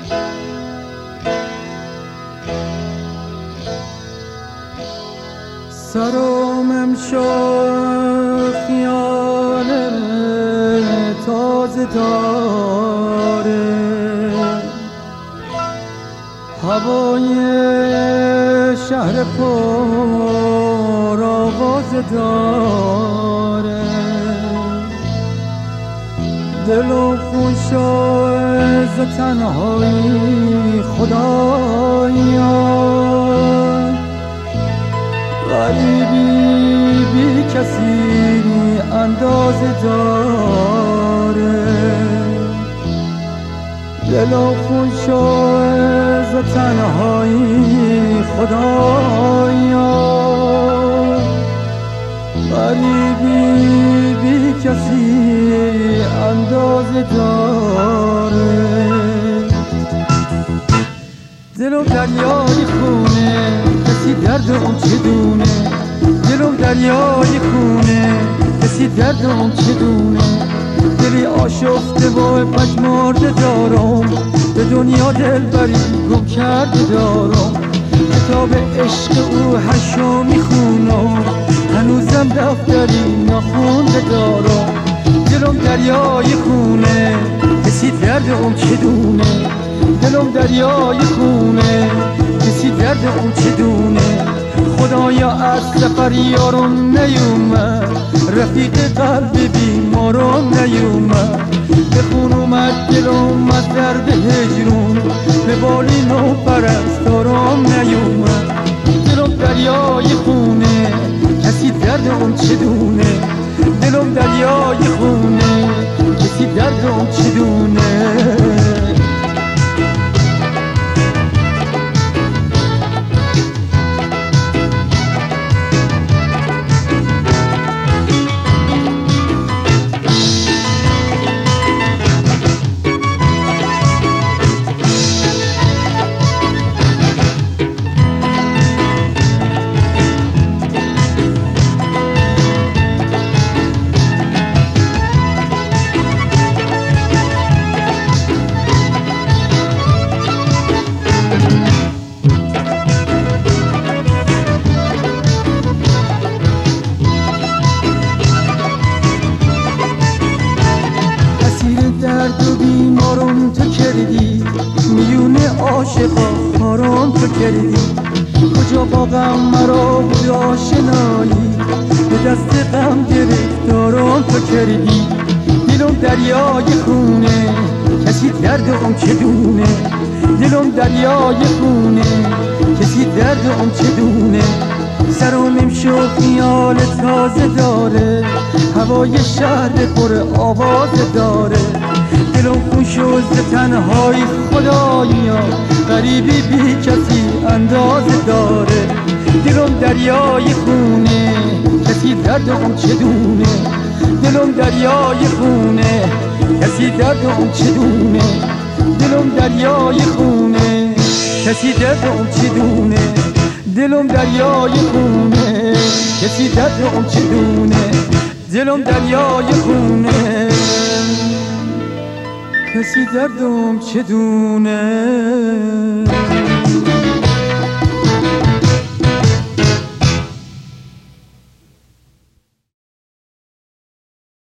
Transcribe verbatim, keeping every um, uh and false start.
سرم امشب خیال تازه داره، هوای شهر پر آواز داره، دل و خون شد تنهایی خدایا، غریبی بی کسی اندازه داره، دل و خون شد تنهایی خدایا، غریبی بی کسی اندازه داره، دلم دریای خونه کسی درد اون چه دونه، دلم دریای خونه کسی درد اون چه دونه، دلی آشفته و پژمرده دارم، به دنیا دل بری گم کرده دارم، کتاب عشق او هشو میخونم، هنوزم دفتری نخونده دارم، دلم دریای خونه کسی درد اون چه دونه، دلم دریای خونه کسی درد اون چه دونه، خدایا از سفر یارم نیومد، رفیق قلب بیمارم نیومد، به خون اومد دلم از درد هجرون، به بالی نو پرستارم نیومد، دلم دریای خونه کسی درد اون چه دونه، دلم دریای خونه کسی درد اون چه دونه. درد و بیمارم تو کردی، میونه عاشقا کارم تو کردی، کجا با غم مرا بود آشنایی، به دست غم گرفتارم تو کردی، دلم دریای خونه کسی درد اون چه دونه، دلم دریای خونه کسی درد اون چه دونه، سرم امشب خیال تازه داره، هوای شهر پر آواز داره، دلم خون شد تنهایی خدایا، غریبی بی کسی اندازه داره، دلم دریای خونه کسی درد اون چه دونه، دلم دریای خونه کسی درد اون چه دونه، دلم دریای خونه کسی درد اون چه دونه، دلم دریای خونه کسی درد اون چه دونه، دلم دریای خونه کسی دردم چه دونه.